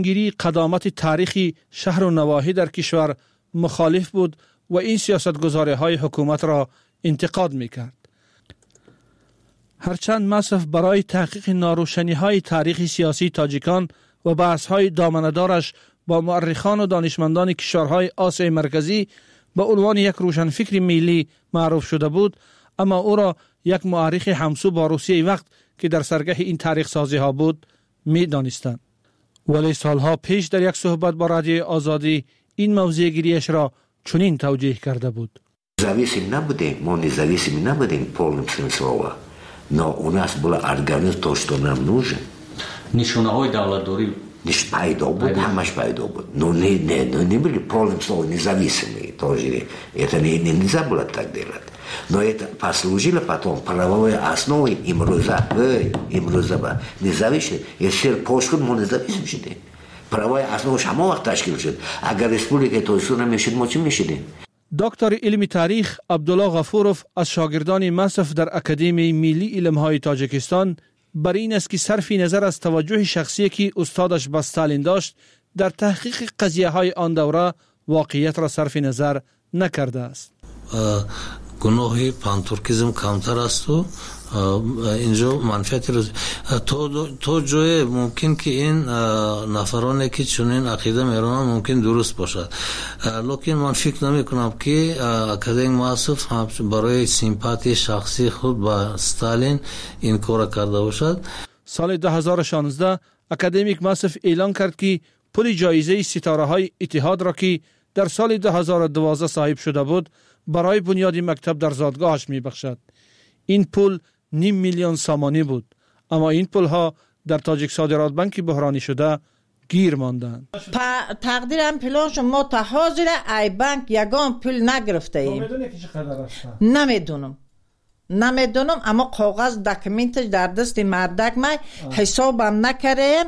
گیری قدامت تاریخی شهر و نواحی در کشور مخالف بود و این سیاستگزاری‌های حکومت را انتقاد می‌کرد. هرچند مصرف برای تحقیق ناروشنی‌های تاریخی سیاسی تاجیکان و بحث‌های دامنه‌دارش با مورخان و دانشمندان کشورهای آسیای مرکزی به عنوان یک روشنفکر ملی معروف شده بود، اما او را یک مورخ همسو با روسیه وقت که در سرگه این تاریخ سازی ها بود می دانستند. ولی سالها پیش در یک صحبت با رادیو آزادی این موضوع گیریش را چنین توجیه کرده بود. Зависим набудем, мы независимы набудем в полном смысле слова, но у нас был организм то, что нам нужен. Нишонаҳои давлатдорӣ пайдо буд, ҳамаш пайдо буд. Но не были в полном слова независимые тоже. Это нельзя было так делать. Но это послужило потом правовой основой имрӯза независимость. Если пошкод мы независим шудем. Правовая основа ҳамон вақт ташкил шуд. Агар республика тоису намешуд, мо чӣ мешудем? دکتر علم تاریخ عبدالله غفورов از شاگردان مصرف در اکادمی ملی علمهای تاجیکستان بر این است که صرف نظر از توجه شخصی که استادش به استالین داشت در تحقیق قضیه های آن دوره واقعیت را صرف نظر نکرده است. گناه پانتورکیزم کمتر است و اینجا منفعتی رو تو جای ممکن که این نفرانی که چنین عقیده میرونن ممکن درست باشد، لیکن من فکر نمی کنم که اکادمیک مصرف برای سیمپاتی شخصی خود با استالین این کار کرده باشد. سال 2016 اکادمیک مصرف اعلان کرد که پول جایزه ستاره های اتحاد را که در سال 2012 صاحب شده بود برای بنیاد مکتب در زادگاهش می بخشد. این پول 500,000 سامانی بود، اما این پول ها در تاجیک صادرات بانک بحرانی شده گیر ماندند. تقدیرم پولش ما تا حاضر ای بانک یگان پول نگرفته ایم. نمیدونم اما کاغذ دکمنتش در دست مردک ما حسابم نکردیم.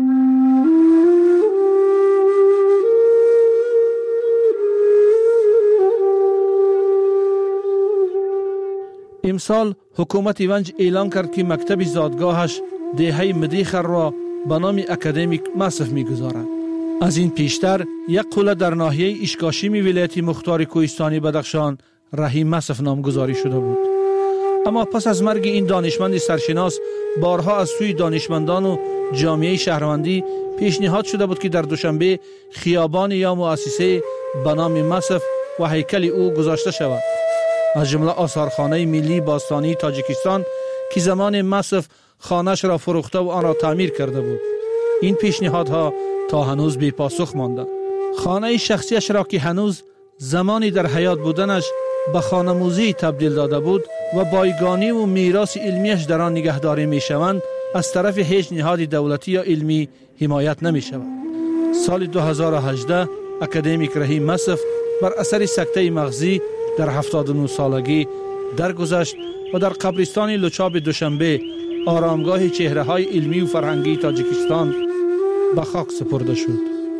امسال حکومت ونج اعلان کرد که مکتب زادگاهش دهه مدیخر را به نام اکادمیک مصرف می‌گذارد. از این پیشتر یک قله در ناحیه اشکاشیمی ولایت مختار کوهستانی بدخشان رحیم مصرف نامگذاری شده بود. اما پس از مرگ این دانشمند سرشناس بارها از سوی دانشمندان و جامعه شهروندی پیشنهاد شده بود که در دوشنبه خیابان یا مؤسسه به نام مصرف و هیکل او گذاشته شود. از جمله آثارخانه ملی باستانی تاجیکستان که زمان مصرف خانه‌اش را فروخته و آن را تعمیر کرده بود. این پیشنهادها تا هنوز بی پاسخ مانده. خانه شخصیش را که هنوز زمانی در حیات بودنش به خانه‌موزی تبدیل داده بود و بایگانی و میراث علمیش در آن نگهداری می شوند، از طرف هیچ نهاد دولتی یا علمی حمایت نمی شود. سال 2018 اکادمیک رحیم مصرف بر اثر سکته مغزی در 79 سالگی درگذشت و در قبرستان لچاب دوشنبه آرامگاه چهره های علمی و فرهنگی تاجیکستان به خاک سپرده شد.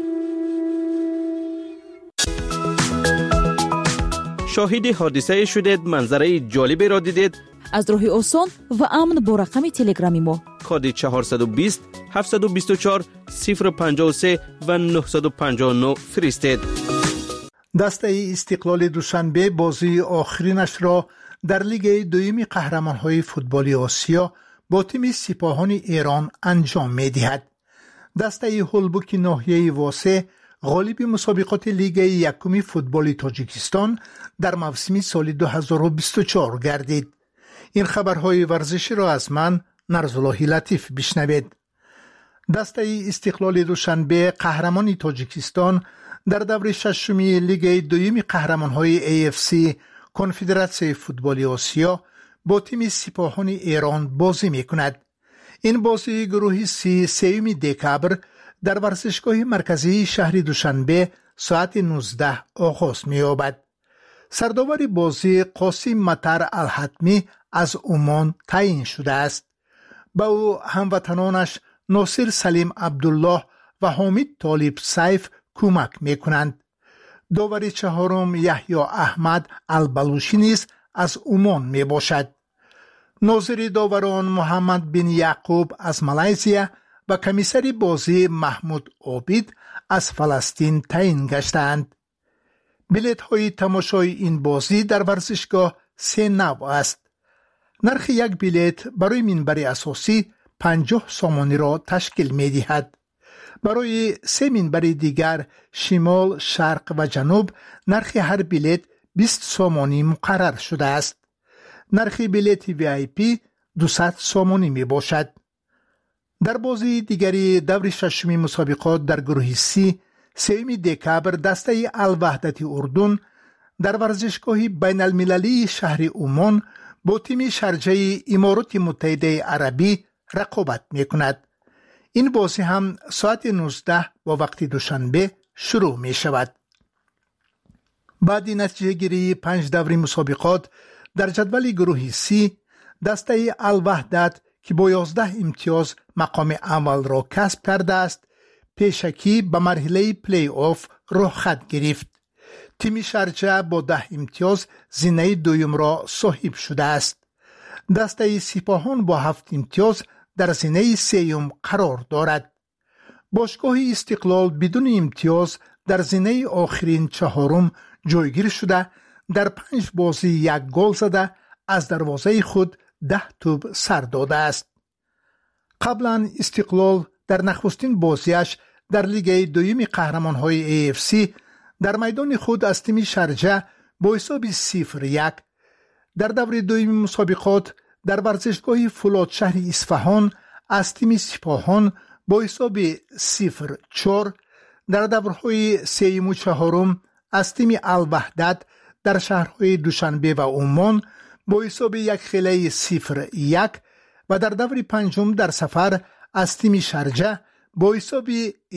شاهد حادثه شدید، منظره جالبی را دیدید؟ از راه آسان و امن با رقم تلگرامی ما کد 420 724 053 و 959 فرستید. دسته استقلال دوشنبه بازی آخرینش را در لیگ دوم قهرمان‌های فوتبال آسیا با تیم سپاهان ایران انجام می‌دهد. دسته هولبوک ناحیه واسه غالب مسابقات لیگ یکم فوتبال تاجیکستان در موسم سال 2024 گردید. این خبرهای ورزشی را از من نرزالله لطیف بشنوید. دسته استقلال دوشنبه قهرمان تاجیکستان در دور ششمی لیگ دوم قهرمان‌های AFC کنفدراسیون فوتبال آسیا با تیم سپاهان ایران بازی می‌کند. این بازی گروه سی 3 دکبر در ورزشگاه مرکزی شهر دوشنبه ساعت 19 آغاز می‌یابد. سرداور بازی قاسم مطر الحتمی از عمان تعیین شده است. با او هموطنانش ناصر سلیم عبدالله و حامد طالب سیف کمک می‌کنند. داور چهارم یحیی احمد البلوشی نیز از عمان میباشد. ناظر داوران محمد بن یعقوب از مالزیا و کمیسر بازی محمود عابید از فلسطین تعیین گشتند. بلیط های تماشای این بازی در ورزشگاه 3 نوع است. نرخ یک بلیط برای منبر اساسی 50 سامانی را تشکیل می دهد. برای 3 منبر دیگر شمال، شرق و جنوب نرخ هر بلیط 20 سامانی مقرر شده است. نرخ بلیط VIP 200 سامانی می باشد. در بازی دیگری دور ششمی مسابقات در گروه C 3 دکبر دسته الوحدت اردن در ورزشگاه بین المللی شهر عمان با تیم شارجه امارات متحده عربی رقابت می کند. این بازی هم ساعت 19 با وقت دوشنبه شروع می شود. بعد نتیجه گیری 5 دوره مسابقات در جدول گروه C دسته الوحدت که با 11 امتیاز مقام اول را کسب کرده است پیشکی به مرحله پلی آف راه خط گرفت. تیم شارجه با 10 امتیاز زینه دوم را صاحب شده است. دسته سپاهان با 7 امتیاز در زینه سوم قرار دارد. باشگاه استقلال بدون امتیاز در زینه آخرین چهارم جایگیر شده در 5 بازی 1 گل زده از دروازه خود 10 توپ سر داده است. قبلا استقلال در نخستین بازیش در لیگ دوم قهرمان‌های AFC در میدان خود از تیم شارجه با حساب 0-1 در دور دوم مسابقات در ورزشگاه فولاد شهر اصفهان از تیم سپاهان با حساب 0-4 در دورهای سوم و چهارم از تیم الوحدت در شهرهای دوشنبه و عمان با حساب 1-0 و در دور پنجم در سفر از تیم شارجه با حساب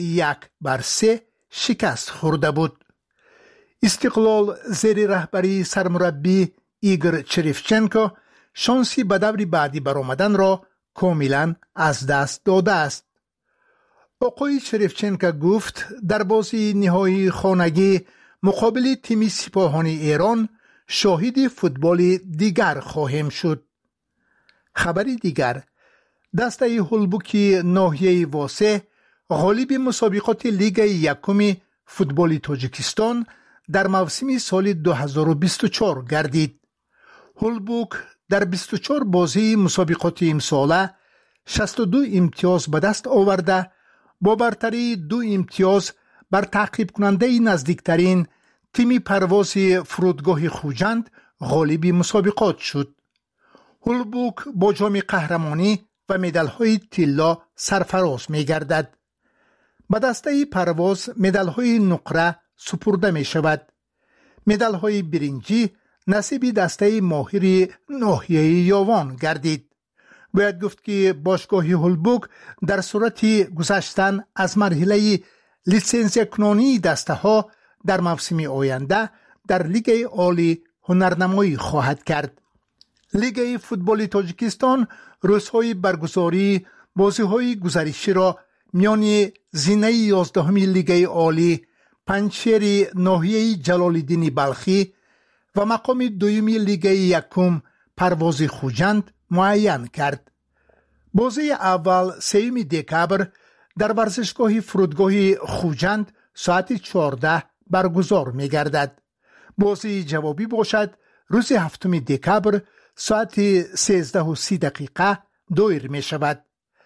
1-3 شکست خورده بود. استقلال زیر رهبری سرمربی ایگور چریفچنکو شانسی به دور بعدی برآمدن را کاملا از دست داده است. آقای چریفچنکو گفت در بازی نهایی خانگی مقابل تیم سپاهان ایران شاهد فوتبال دیگر خواهیم شد. خبری دیگر دسته هولبوکی ناحیه واسه غالب مسابقات لیگ یکم فوتبال تاجیکستان در موسم سال 2024 گردید. هولبوک در 24 بازی مسابقات امساله 62 امتیاز به دست آورده با برتری 2 امتیاز بر تعقیب کننده نزدیکترین تیم پرواز فرودگاه خوجند غالب مسابقات شد. هولبوک با جام قهرمانی و مدال‌های طلا سرفراز می‌گردد. به دسته پرواز مدال‌های نقره سپرده می‌شود. مدال‌های برنجی نصیب دسته ماهر ناحیه یاوان گردید. باید گفت که باشگاه هولبوک در صورت گذشتن از مرحله لیسنس کنونی دسته ها در موسم آینده در لیگ عالی هنرنمایی خواهد کرد. لیگ فوتبال تاجیکستان روزهای برگزاری بازی‌های گزارشی را میان زینه 11 لیگ عالی پنجشیر ناحیه جلال‌الدین بلخی و مقام دوم لیگ یکم پرواز خوجند معین کرد. بازی اول 3 دکبر در ورزشگاه فرودگاه خوجند ساعت 14 برگزار می گردد. بازی جوابی باشد روز 7 دکبر ساعت 13:30 دایر می شود.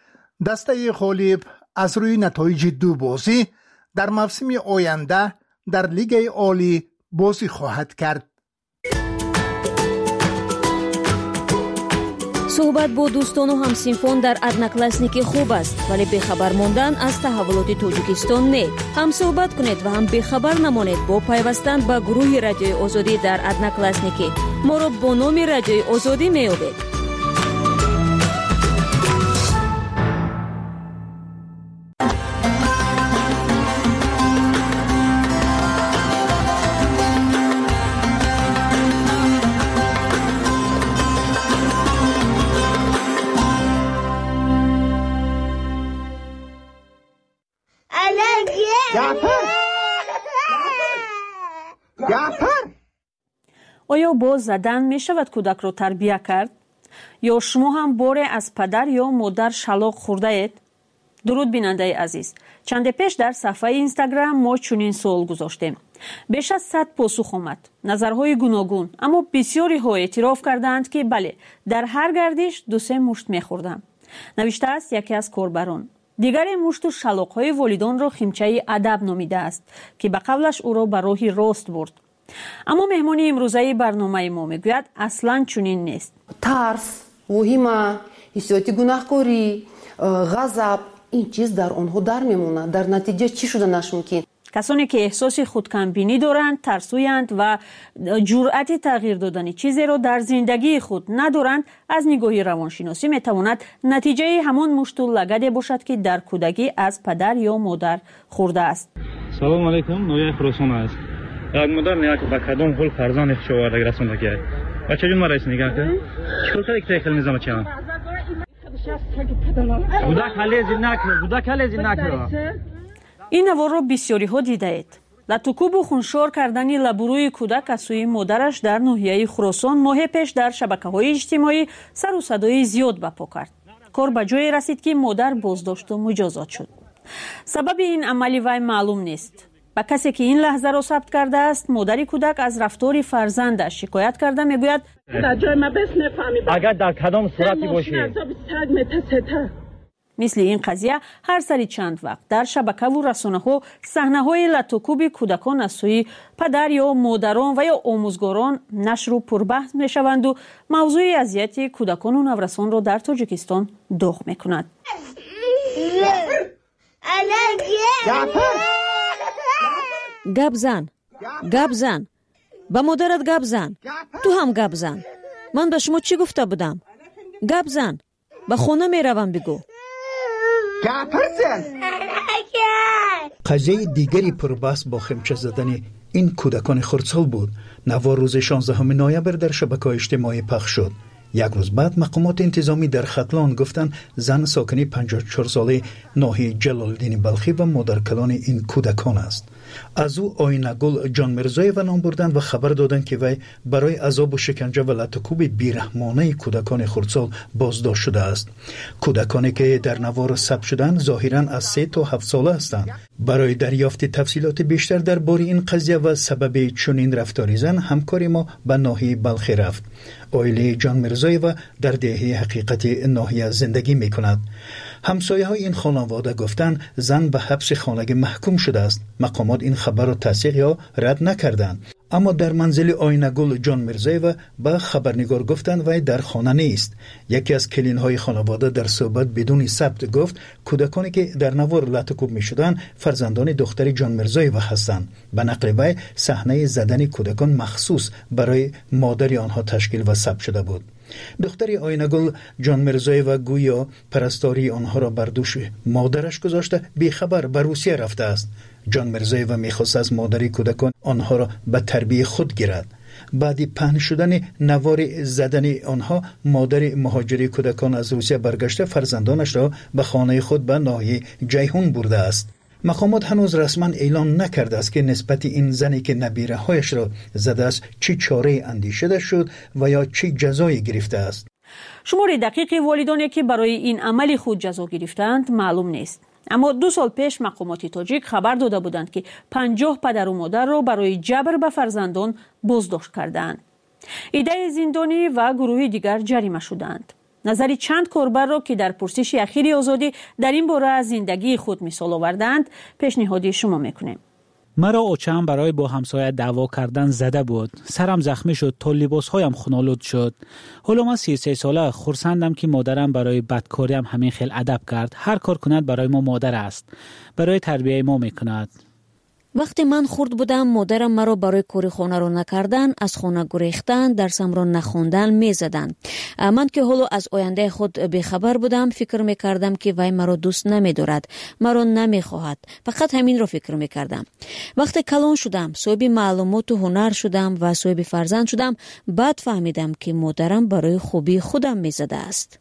دسته غالب از روی نتایج 2 بازی در موسم آینده در لیگ عالی بازی خواهد کرد. صحبت با دوستان و همسینفان در ادناکلاسنیک خوب است، ولی بخبر ماندن از تحولات تاجیکستان نه. هم صحبت کنید و هم بخبر نمانید با پیوستن به گروه رادیوی آزادی در ادناکلاسنیک. ما را با نام رادیوی آزادی میابید. آیا با زدن می شود کودک را تربیت کرد؟ یا شما هم باره از پدر یا مادر شلاق خورده اید؟ درود بیننده عزیز، چند پیش در صفحه اینستاگرام ما چنین سوال گذاشتیم. بیش از 100 پاسخ آمد، نظرهای گوناگون، اما بسیاری ها اعتراف کردند که بله، در هر گردش 2-3 مشت می‌خوردم. نوشته است یکی از کاربران. دیگری مشت و شلاق‌های والدان را خیمچه ادب نامیده است که به قولش او را به راه راست برد. اما مهمانی امروزه برنامه ما میگوید اصلاً چنین نیست. ترس، وهمه، حسیات گناهکاری، غضب، این چیز در آنها در میمونه. در نتیجه چی شدنش ممکن؟ کسانی که احساس خودکمبینی دارند، ترسویند و جرأت تغییر دادن چیزی را در زندگی خود ندارند، از نگاه روانشناسی میتواند نتیجه همان مشت و لگدی باشد که در کودکی از پدر یا مادر خورده است. سلام علیکم، نویا خراسان است. یک مادر نیا که با کدام حال فرزند خشوارده رسونده که بچه جون مرا نگاه کن. چطور کاری که خیلی نظام چیان؟ بودا کلیزی نکر. این نوار را بسیاری ها دیده اید. لطوکوب و خونشار کردن لبروی کودک از سوی مادرش در ناحیه خراسان ماه پیش در شبکه‌های اجتماعی سر و صدای زیاد برپا کرد. کار به جایی رسید که مادر بازداشت و مجازات شد. سبب این عملی وی معلوم نیست. با کسی که این لحظه را ثبت کرده است، مادر کودک از رفتار فرزندش شکایت کرده، میگوید در جای ما بس نفهمید اگر در کدام صورتی باشه. مثل این قضیه هر سری چند وقت در شبکه و رسانه‌ها صحنه‌های لطوکوب کودکان از سوی پدر یا مادران و یا آموزگاران نشر و پربحث می‌شوند و موضوع اذیت کودکان و نورسان را در تاجیکستان داغ می‌کند. گپ زن با مادرت گپ زن، تو هم گپ زن. من به شما چی گفته بودم؟ گپ زن، به خونه میروم بگو. قضیه دیگری پربحث با خیمچه زدن این کودکان خردسال بود. نوار روز 16 نوامبر در شبکه‌های اجتماعی پخش شد. یک روز بعد مقامات انتظامی در ختلان گفتند زن ساکنی 54 ساله ناحیه جلال‌الدین بلخی و مادرکلان این کودکان است. از او آینه‌گل جان مرزایو نام بردند و خبر دادند که وی برای عذاب و شکنجه و لطوکوب بیرحمانه کودکان خردسال بازداشت شده است. کودکانی که در نوار ثبت شدند ظاهراً از 3 تا 7 ساله هستند. برای دریافت تفصیلات بیشتر درباره این قضیه و سبب چنین رفتار زن، همکار ما به ناحیه بلخی رفت. اویلی جان مرزایو در دهه حقیقت ناحیه زندگی می‌کند. همسایه های این خانواده گفتند زن به حبس خانگی محکوم شده است. مقامات این خبر را تصدیق یا رد نکردند. اما در منزل آینه‌گل جان مرزایو به خبرنگار گفتند وی در خانه نیست. یکی از کلین‌های خانواده در صحبت بدون ثبت گفت کودکانی که در نوار لطوکوب می‌شدند فرزندان دختر جان مرزایو هستند. به نقل وی صحنه زدن کودکان مخصوص برای مادر آنها تشکیل و ثبت شده بود. دختر آینه‌گل جان مرزایو گویا پرستاری آنها را بر دوش مادرش گذاشته بیخبر به روسیه رفته است. جان مرزایو می‌خواست از مادر کودکان آنها را به تربیت خود گیرد. بعد پهن شدن نوار زدن آنها، مادر مهاجر کودکان از روسیه برگشته فرزندانش را به خانه خود به ناحیه جیهون برده است. مقامات هنوز رسما اعلان نکرده است که نسبت این زنی که نبیره هایش را زده است چی چاره اندیشیده شد و یا چی جزایی گرفته است. شمار دقیق والدانی که برای این عمل خود جزا گرفتند معلوم نیست. اما 2 سال پیش مقامات تاجیک خبر داده بودند که 50 پدر و مادر را برای جبر به فرزندان بازداشت کردند. ایده زندانی و گروه دیگر جریمه شدند. نظری چند کاربر را که در پرسش اخیر آزادی در این باره از زندگی خود مثال آوردند پیشنهاد شما میکنیم. مرا اوچم برای با همسایه دعوا کردن زده بود. سرم زخمی شد تا لباسهایم خونالود شد. حالا من 33 ساله خرسندم که مادرم برای بدکاریم همین خیل ادب کرد. هر کار کند برای ما مادر است. برای تربیه ما میکند. وقتی من خرد بودم مادرم مرا برای کاری خانه را نکردن، از خانه گریختن، درسم را نخواندن میزدند. من که حالا از آینده خود بیخبر بودم فکر میکردم که وی مرا دوست نمیدارد، مرا نمیخواهد. فقط همین را فکر میکردم. وقتی کلان شدم، صاحب معلومات و هنر شدم و صاحب فرزند شدم، بعد فهمیدم که مادرم برای خوبی خودم میزده است.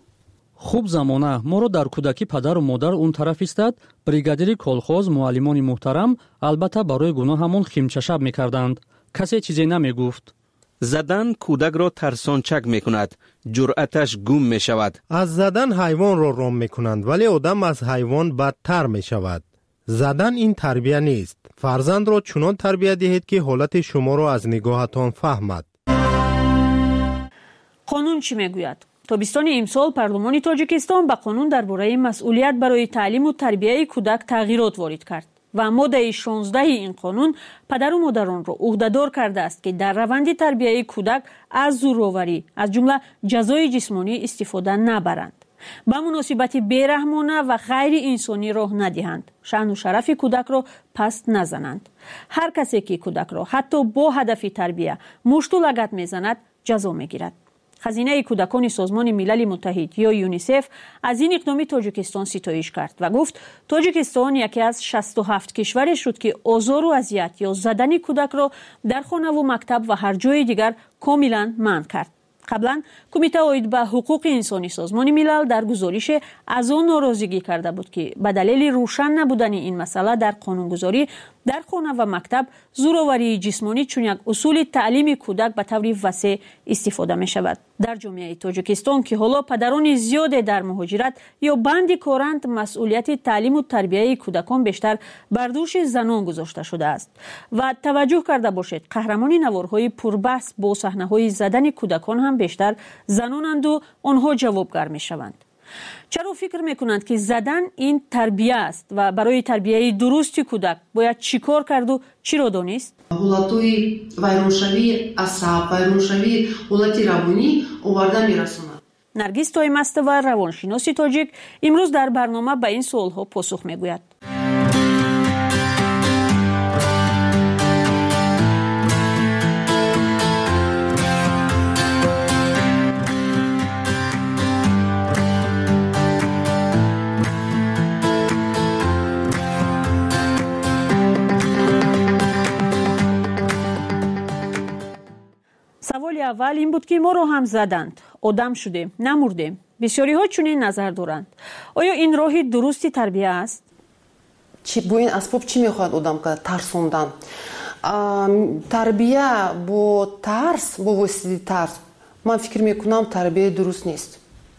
خوب زمانه ما رو در کودکی پدر و مادر اون طرف ایستاد، بریگادیری کلخوز، معلمان محترم البته برای گناه همون خیمچه شب میکردند. کسی چیزی نمیگفت. زدن کودک را ترسانچک می کند. جرأتش گم می شود. از زدن حیوان را رام می کنند ولی آدم از حیوان بدتر می شود. زدن این تربیت نیست. فرزند را چنان تربیت دهید که حالت شما را از نگاهتان فهمد. قانون چی میگوید؟ تابستان امسال پارلمانی تاجیکستان به قانون درباره مسئولیت برای تعلیم و تربیت کودک تغییرات وارد کرد و ماده 16 این قانون پدر و مادران را عهده‌دار کرده است که در روند تربیت کودک از زورآوری از جمله جزای جسمانی استفاده نبرند، به مناسبت بیرحمانه و غیر انسانی راه ندهند، شأن و شرف کودک را پست نزنند. هر کسی که کودک را حتی با هدف تربیت مشت و لگد میزند جزا میگیرد. خزینه کودکان سازمان ملل متحد یا یونیسف از این اقدام تاجیکستان ستایش کرد و گفت تاجیکستان یکی از 67 کشور شد که آزار و اذیت یا زدن کودک را در خانه و مکتب و هر جای دیگر کاملا منع کرد. قبلا کمیته اید به حقوق انسانی سازمان ملل در گزارش از آن ناراضگی کرده بود که به دلیل روشن نبودن این مسئله در قانونگذاری در خانه و مکتب زورآوری جسمانی چون یک اصول تعلیم کودک به طور وسیع استفاده می شود. در جامعه تاجیکستان که حالا پدران زیاد در مهاجرت یا بند کارند، مسئولیت تعلیم و تربیت کودکان بیشتر بر دوش زنان گذاشته شده است و توجه کرده باشید قهرمان نوارهای پربحث با صحنه‌های زدن کودکان هم بیشتر زنانند و آنها جوابگر می شوند. چرا فکر میکنند که زدن این تربیه است و برای تربیه درست کودک باید چیکار کرد و چی را دانست؟ حالتوی ویرانشوی عصب، ویرانشوی حالت روانی آورده میرساند. نرگس تایمستova روانشناس تاجیک امروز در برنامه به این سوالها پاسخ میگوید. سوال اول این بود که ما رو هم زدند، آدم شدیم، نمردیم. بسیاری ها چنین نظر دارند. آیا این راه درستی تربیت است؟ با این اسباب چی میخواد آدم کرد؟ ترسوندن. تربیت با ترس، با وسیله ترس، من فکر میکنم تربیت درست نیست.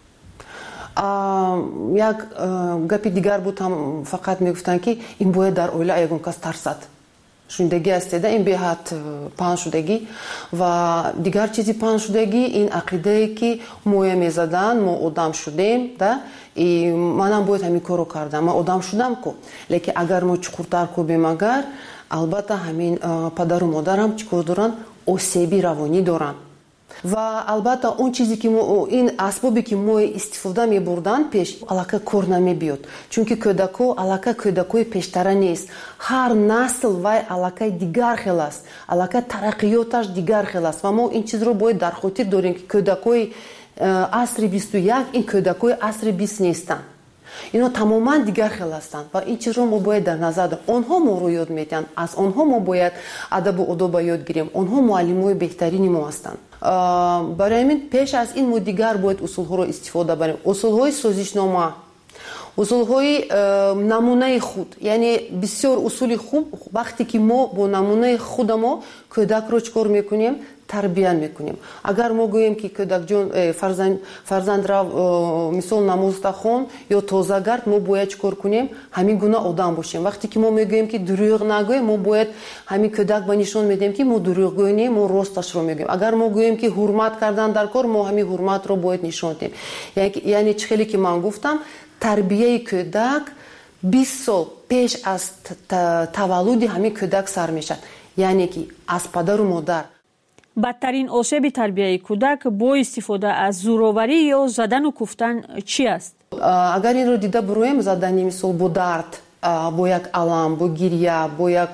یک گپی دیگر بود، هم فقط میگفتن که این باید در اویله یکون کس ترسد. شوندگی استیده این بیهات پان شدگی و دیگر چیزی پان شدگی این عقیده ای که موی میزدن ما آدم شدیم ده منم باید همین کارو کردم، من آدم شدم کو، لیکن اگر ما چقورتر کو بیم اگر البته همین پدر و مادرم چیکار دارن؟ آسیبی روانی دارن و البته اون چیزی که این اسبابی که ما استفاده می بردن پیش علاقه کار نمی بیاد، چون که کودکو علاقه کودکوی پیشتره نیست. هر نسل وای علاقه دیگر خیلی است، علاقه ترقیاتش دیگر خیلی است و ما این چیز رو باید در خاطر داریم که کودکوی عصر 21 این کودکوی عصر 20 نیستن، اینا تماما دیگر خیلی هستند و این چیز رو ما باید در نظر داریم. آنها ما رو یاد میدن، از آنها ما باید ادب و آداب یاد گیریم، آنها معلمای بهترین ما هستند. برای همین پیش از این ما دیگر باید اصول ها رو استفاده بریم، اصول های سازشنامه، اصول های نمونه خود، یعنی بسیار اصول خوب. وقتی که ما با نمونه خود ما کودک رو چکار میکنیم؟ تربیت میکنیم. اگر ما گوییم که کودک جون فرزند را مثال نماز خون یا تازه گرد، ما باید چکار کنیم؟ همین گونه آدم باشیم. وقتی که ما میگوییم که دروغ نگویم، ما باید همین کودک به نشون میدیم که ما دروغ گوییم، ما راستش رو میگیم. اگر ما گوییم که حرمت کردن در کار، ما همین حرمت رو باید نشون دیم. یعنی چخیلی که من گفتم تربیه کودک 20 سال پیش از تولد همین کودک سر میشد، یعنی که از پدر و مادر. بدترین آسیب تربیت کودک با استفاده از زورآوری یا زدن و کوفتن چی است؟ اگر این رو دیده برویم، زدن مثال با درد، با یک علم، با گریه، با یک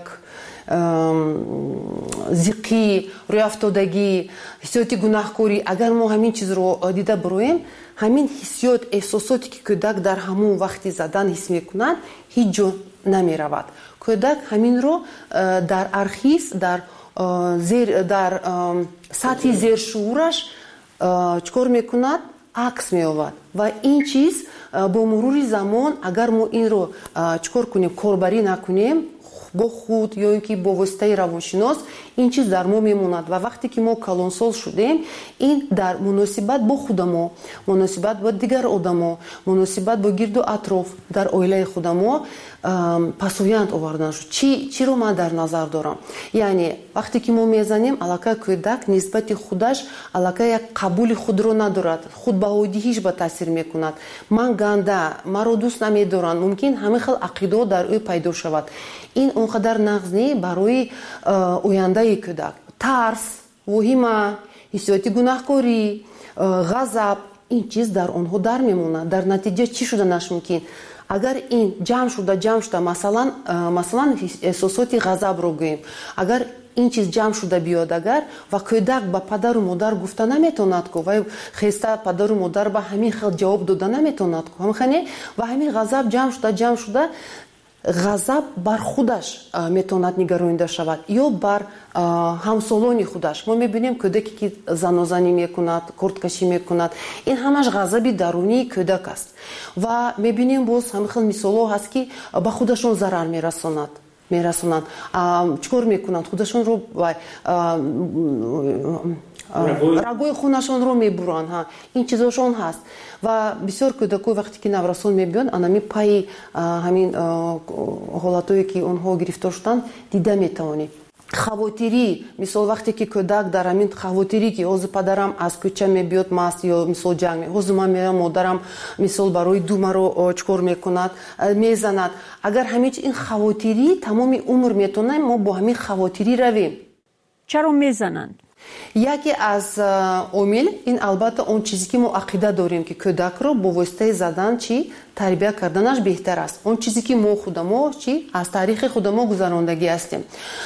زیقی، روی افتادگی، حسیات گناهکاری، اگر ما همین چیز رو دیده برویم، همین حسیات، احساساتی که کودک در همون وقتی زدن حس میکنند هیچ جا نمی رود. کودک همین رو در ارخیو، در سطح زیر شعورش چکار میکند؟ عکس میآورد و این چیز با مرور زمان اگر ما این رو چکار کنیم، کاربری نکنیم، бо худ ё ин ки бо воситаи равоншинос ин чиз дар мо мемонад ва вақте ки мо калонсол шудем ин дар муносибат бо худамо, муносибат бо дигар одамо, муносибат бо гирду атроф дар оилаи худамо пасоянт овардан шуд. Чиро ман дар назар дорам? Яъне вақте ки мо мезанем аллакай кӯдак нисбати худаш аллакай як қабули худро надорад, худбаҳодиҳиш ба таъсир мекунад. Ман ганда, маро дӯст намедоранд, мумкин ҳамин хел ақидо дар ӯ пайдо шавад. Ин он қадар нағз не барои ояндаи кӯдак. Тарс, воҳима, ҳиссиёти гунаҳкорӣ, ғазаб, ин чиз дар онҳо дар мемонад. Дар натиҷа чӣ шуданаш мумкин? Агар ин ҷамъ шуда масалан эҳсосоти ғазабро гӯем, агар ин чиз ҷамъ шуда биёд агар ва кӯдак ба падару модар гуфта наметавонад ку ва хеста падару модар ба ҳамин хел ҷавоб дода наметавонад ку ҳамхане ва ҳамин ғазаб ҷамъ шуда ғазаб бар худаш метавонад нигаронида шавад ё бар ҳамсолони худаш. Мо мебинем кӯдаке ки занозанӣ мекунад, курткашӣ мекунад, ин ҳамаш ғазаби дарунии кӯдак аст ва мебинем боз ҳамин хел мисолҳо ҳаст ки ба худашон зарар мерасонанд. Чикор мекунанд? Худашонро рагои хунашонро мебуранд. Ин чизошон ҳаст ва бисёр кӯдакҳо вақте ки наврасон мебиёнд анами пайи ҳамин ҳолатое ки онҳо гирифтор шуданд дида метавонӣ. Хавотирӣ, мисол вақте ки кӯдак дар ҳамин хавотирӣ ки ҳозир падарам аз кӯча мебиёд маст ё мисол ҷанг, ҳозир ман мерам модарам мисол барои ду маро чикор мекунад, мезанад. Агар ҳамин ин хавотирӣ тамоми умр метавонем мо бо ҳамин хавотирӣ равем. чаро мезананд? Яке аз омил ин албатта он чизе ки мо ақида дорем ки кӯдакро бо воситаи задан чи тарбия карданаш беҳтар аст. Он чизе ки мо худамо чи аз таърихи худамо гузарондагӣ ҳастем.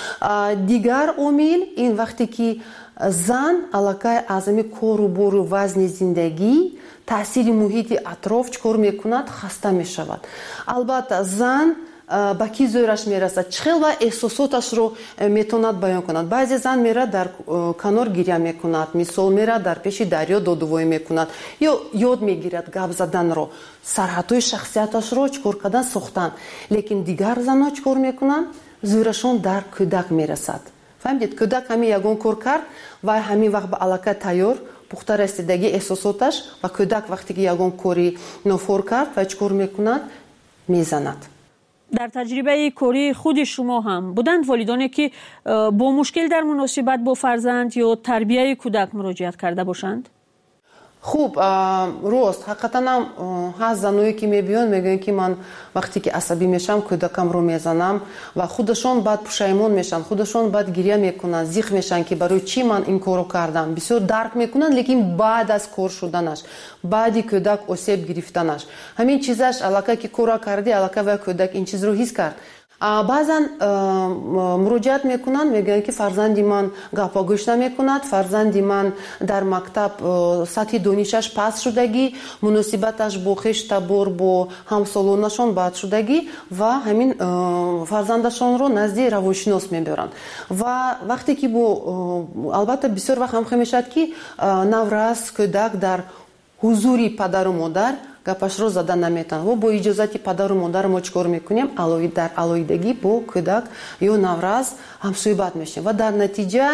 Дигар омил ин вақте ки зан аллакай аз ҳамин кору бору вазни зиндагӣ таъсири муҳити атроф чикор мекунад, хаста мешавад. Албатта зан ба ки зӯраш мерасад, чӣ хел ва эҳсосоташро метавонад баён кунад. Баъзе зан мерад дар канор гирья мекунад, мисол мерад дар пеши дарё додувоӣ мекунад ё ёд мегирад гап заданро, сарҳадҳои шахсияташро чикор кардан сохтан. Лекин дигар занҳо чикор мекунанд? Зӯрашон дар кӯдак мерасад. фаҳмидед? Кӯдак ҳамин ягон кор кард ва ҳамин вақт ба аллакай тайёр пухта расидаги эҳсосоташ ва кӯдак вақте ки ягон кори нофор кард ва чикор мекунад? Мезанад. дар таҷрибаи кории худи шумо ҳам буданд волидоне ки бо мушкил дар муносибат бо фарзанд ё тарбияи кӯдак муроҷиат карда бошанд? Хуб, рост ҳақиқатан ҳаст заное ки мебиёнд мегӯянд ки ман вақте ки асабӣ мешавам кӯдакамро мезанам ва худашон баъд пушаймон мешаванд, худашон баъд гирья мекунанд, зиқ мешаванд ки барои чӣ ман ин корро кардам. Бисёр дарк мекунанд, лекин баъд аз кор шуданаш, баъди кӯдак осеб гирифтанаш, ҳамин чизаш аллакай ки корро карди, аллакай ва кӯдак ин чизро ҳис кард. Баъзан муроҷиат мекунанд, мегӯянд ки фарзанди ман гапогӯш намекунад, фарзанди ман дар мактаб сатҳи донишаш паст шудагӣ, муносибаташ бо хештабор бо ҳамсолонашон бад шудагӣ ва ҳамин фарзандашонро назди равоншинос мебаранд. Ва вақте ки бо албатта бисёр вақт ҳам мешавад ки наврас кӯдак дар ҳузури падару модар гапашро зада наметавонад. Ва бо иҷозати падару модар мо чикор мекунем? Дар алоҳидагӣ бо кӯдак ё навраз ҳамсӯҳбат мешавем ва дар натиҷа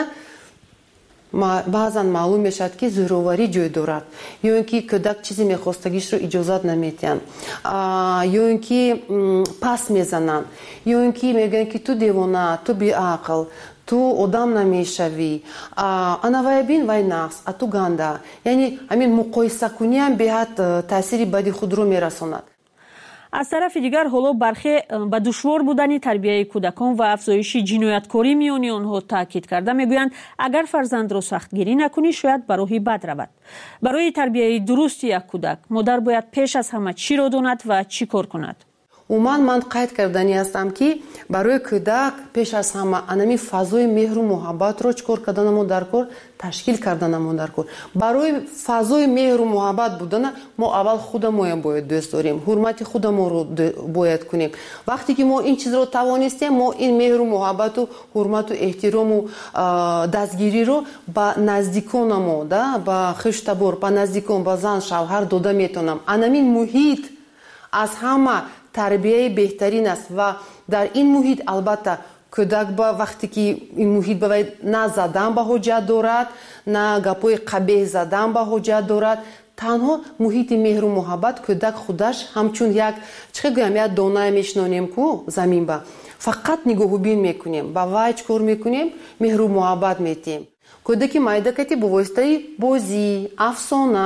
баъзан маълум мешавад ки зӯроварӣ ҷой дорад, ё ин ки кӯдак чизе мехостагишро иҷозат наметиҳанд, ё ин ки пас мезананд, ё ин ки мегӯянд ки ту девона, ту беақл, ту одам намешавӣ, ана вай бин вай нақс, а ту ганда. Яъне ҳамин муқоисакуниам беҳад таъсири бади худро мерасонад. аз тарафи дигар ҳоло бархе ба душвор будани тарбияи кӯдакон ва афзоиши ҷинояткорӣ миёни онҳо таъкид карда мегӯянд агар фарзандро сахтгирӣ накунӣ шояд ба роҳи бад равад. барои тарбияи дурусти як кӯдак модар бояд пеш аз ҳама чиро донад ва чӣ кор кунад? умуман ман қайд кардани ҳастам ки барои кӯдак пеш аз ҳама анами фазои меҳру муҳаббатро чикор карданамон дар кор, ташкил карданамон дар кор. Барои фазои меҳру муҳаббат будана мо аввал худамоям бояд дӯст дорем, ҳурмати худамонро бояд кунем. Вақте ки мо ин чизро тавонистем, мо ин меҳру муҳаббату ҳурмату эҳтирому дастгириро ба наздиконамо, ба хештабор, ба наздикон, ба зан, шавҳар дода метавонам. Анамин муҳит аз ҳама тарбияи беҳтарин аст ва дар ин муҳит албатта кӯдак ба вақте ки ин муҳит ба вай на задан ба ҳоҷат дорад, на гапҳои қабеҳ задан ба ҳоҷат дорад, танҳо муҳити меҳру муҳаббат кӯдак худаш ҳамчун як чӣ гӯям як донае мешинонем ку замин ба фақат нигоҳубин мекунем, ба вай чӣ кор мекунем, меҳру муҳаббат метиҳем. кӯдаки майдакати бо воситаи бозӣ, афсона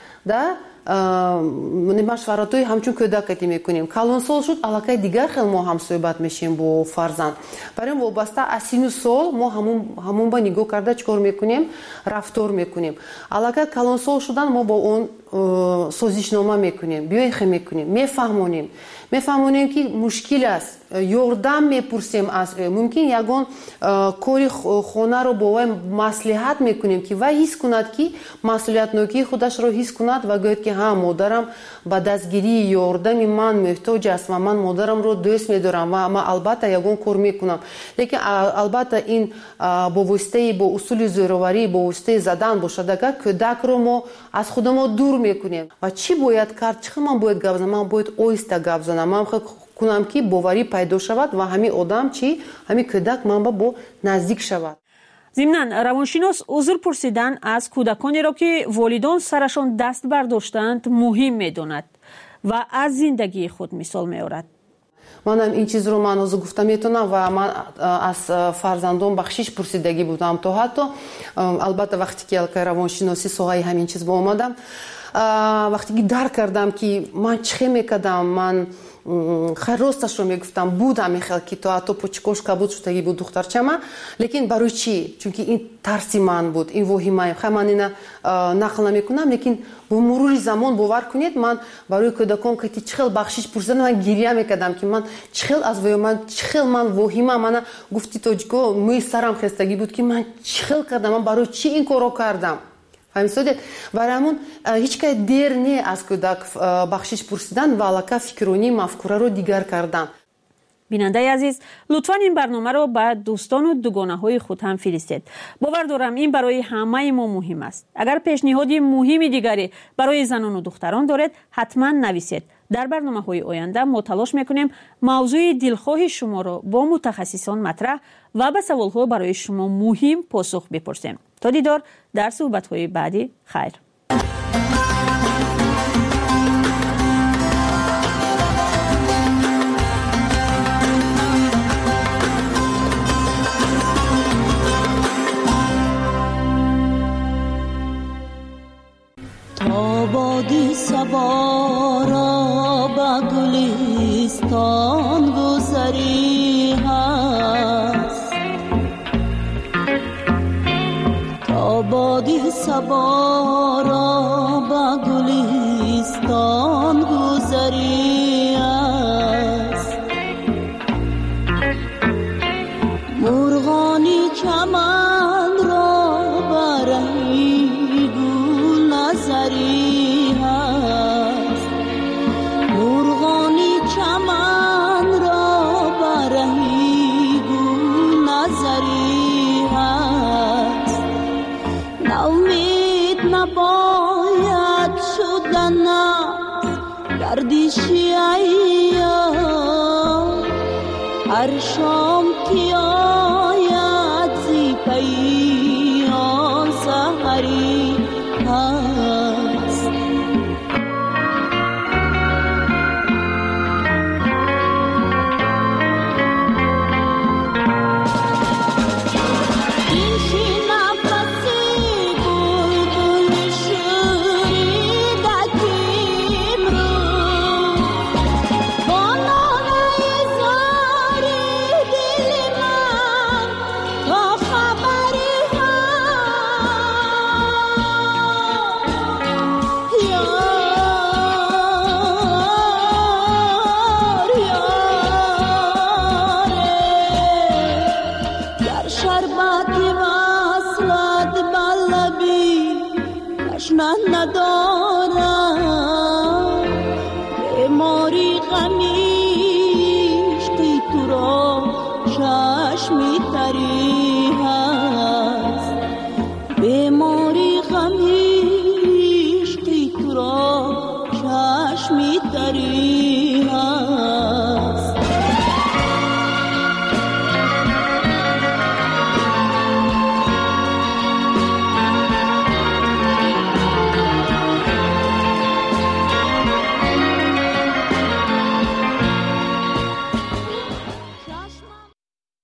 машваратҳои ҳамчун кӯдакатӣ мекунем. калонсол шуд аллакай дигар хел мо ҳамсоҳбат мешем бо фарзанд. барои вобаста аз сину сол мо ҳамон ба нигоҳ карда чӣ кор мекунем, рафтор мекунем. аллакай калонсол шудан мо бо он созишнома мекунем, биёхе мекунем, мефаҳмонем ки мушкил аст, ёрдам мепурсем аз ӯ. мумкин ягон кори хонаро бо вай маслиҳат мекунем ки вай ҳис кунад ки масъулиятнокии худашро ҳис кунад ва гӯяд ки ҳа модарам ба дастгирии ёрдами ман муҳтоҷ аст ва ман модарамро дӯст медорам ва ман албатта ягон кор мекунам. лекин албатта ин бо воситаи бо усули зӯроварӣ, бо воситаи задан бошад, агар кӯдакро мо аз худамо дур мекунем ва чӣ бояд кард, чӣ хел ман бояд гап занам, ман бояд оҳиста гап занам, ман кунам ки боварӣ пайдо шавад ва ҳамин одам чӣ, ҳамин кӯдак манба бо наздик шавад. зимнан равоншинос узр пурсидан аз кӯдаконеро ки волидон сарашон даст бардоштанд муҳим медонад ва аз зиндагии худ мисол меорад. манам ин чизро ман ҳозир гуфта метавонам ва ман аз фарзандон бахшиш пурсидагӣ будам то ҳатто албатта вақте ки алка равоншиносӣ соҳаи ҳамин чиз ба омадам, вақте ки дарк кардам ки ман чӣ хел мекардам, ман хайр росташро мегуфтам, буд ҳамин хел ки то ҳатто почекошка буд шудагӣ буд духтарчама, лекин барои чӣ? Чунки ин тарси ман буд, ин воҳимаи хай ман ина нақл намекунам, лекин бо мурури замон бовар кунед, ман барои кӯдакон кати чӣ хел бахшиш пурсидам, ман гирья мекардам ки ман чӣ хел аз воҳимам, чӣ хел ман воҳимам, мана гуфти тоҷико мӯи сарам хестагӣ буд ки ман чӣ хел кардам, ман барои чӣ ин корро кардам. барои ҳамон ҳеҷ кай дер не аз кӯдак бахшиш пурсидан ва аллака фикрронӣ мафкураро дигар кардан. бинандаи азиз, лутфан ин барномаро ба дӯстону дугонаҳои худ ҳам фиристед. бовар дорам ин барои ҳамаи мо муҳим аст. агар пешниҳоди муҳими дигаре барои занону духтарон доред, ҳатман нависед. дар барномаҳои оянда мо талош мекунем мавзӯи дилхоҳи шуморо бо мутахассисон матраҳ ва ба саволҳо барои шумо муҳим посух бипурсем. то дидор дар суҳбатҳои баъди. хайр. بادی سوارا با گلستان گذری هست، تا بادی سوارا با گلستان گذری هست، مرغانی چمن را برهی گل نظری باید شدن گردشی ایام، هر شام که آید زی پیان سحری هست. چشمی تری